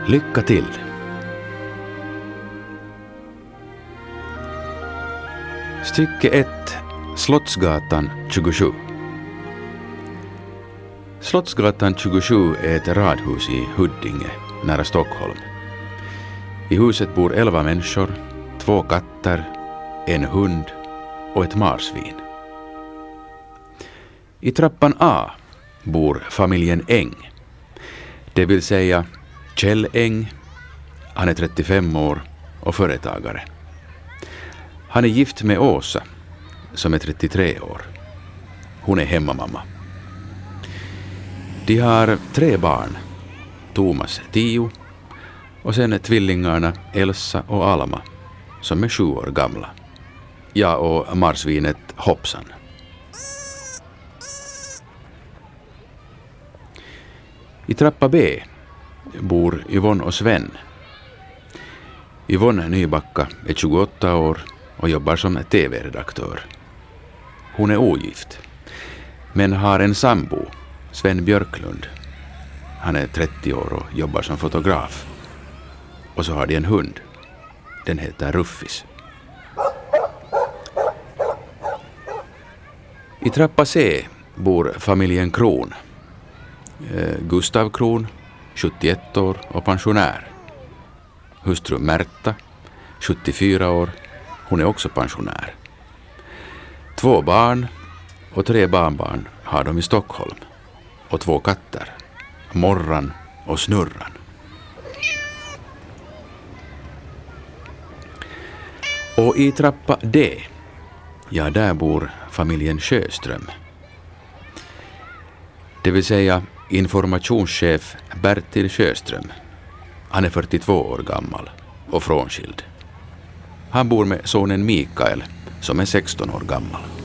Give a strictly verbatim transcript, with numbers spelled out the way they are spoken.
Lycka till! Stycke ett. Slottsgatan tjugosju. Slottsgatan tjugosju är ett radhus i Huddinge, nära Stockholm. I huset bor elva människor, två katter, en hund och ett marsvin. I trappan A bor familjen Eng, det vill säga Kjell Eng, han är trettiofem år och företagare. Han är gift med Åsa, som är trettiotre år. Hon är hemmamamma. De har tre barn, Thomas tio och sen tvillingarna Elsa och Alma, som är sju år gamla. Ja, och marsvinet Hoppsan. I trappa B bor Yvonne och Sven. Yvonne Nybacka är tjugoåtta år och jobbar som tv-redaktör. Hon är ogift, men har en sambo, Sven Björklund. Han är trettio år och jobbar som fotograf. Och så har de en hund. Den heter Ruffis. I trappa C bor familjen Kron. Gustav Kron, sjuttioett år och pensionär. Hustru Märta, sjuttiofyra år. Hon är också pensionär. Två barn och tre barnbarn har de i Stockholm. Och två katter, Morran och Snurran. Och i trappa D, ja, där bor familjen Sjöström. Det vill säga informationschef Bertil Sjöström. Han är fyrtiotvå år gammal och frånskild. Han bor med sonen Mikael som är sexton år gammal.